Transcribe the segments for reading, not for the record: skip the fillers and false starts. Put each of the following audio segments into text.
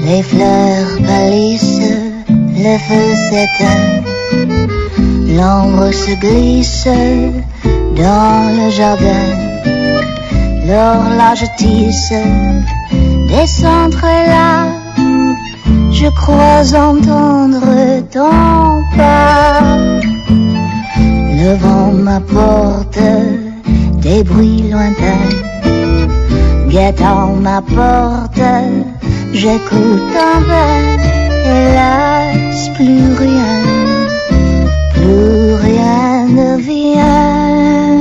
Les fleurs pâlissent, le feu s'éteint, l'ombre se glisse dans le jardin. L'horloge tisse des centres-là. Je crois entendre ton pas. Le vent m'apporte des bruits lointains. Guettant ma porte, j'écoute en vain. Hélas, plus rien ne vient.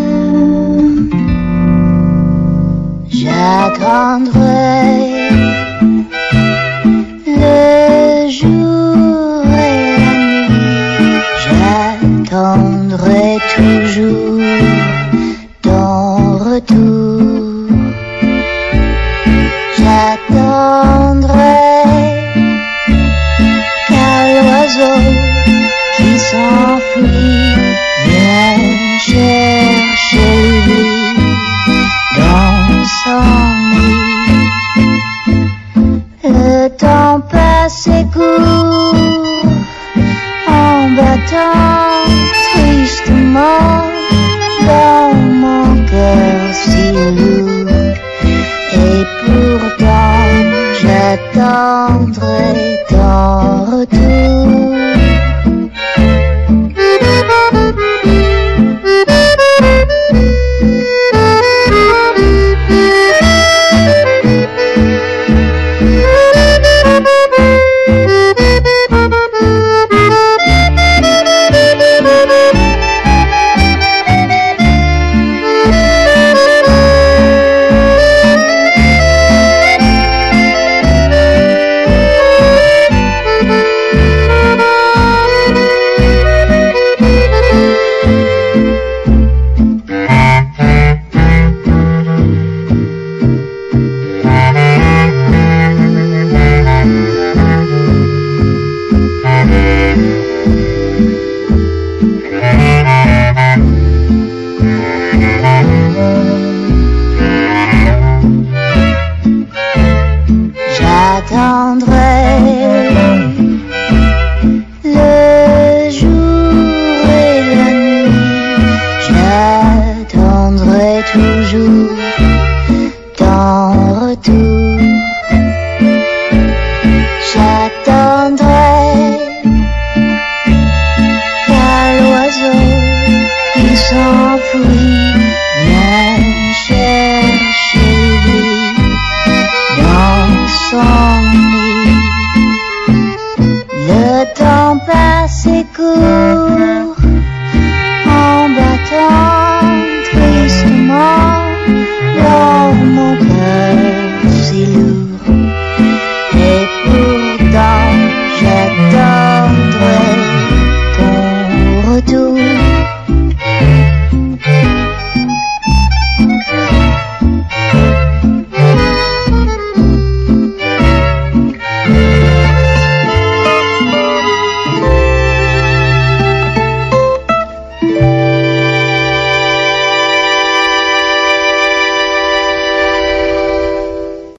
J'attendrai le jour et la nuit. J'attendrai toujours ton retour. J'attendrai qu'un oiseau qui s'enfuit vienne chercher l'oubli dans son nid. Le temps passe et court en battant tristement dans mon cœur si lourd. Et pourtant j'attendrai ton retour. J'attendrai le jour et la nuit. J'attendrai toujours ton retour.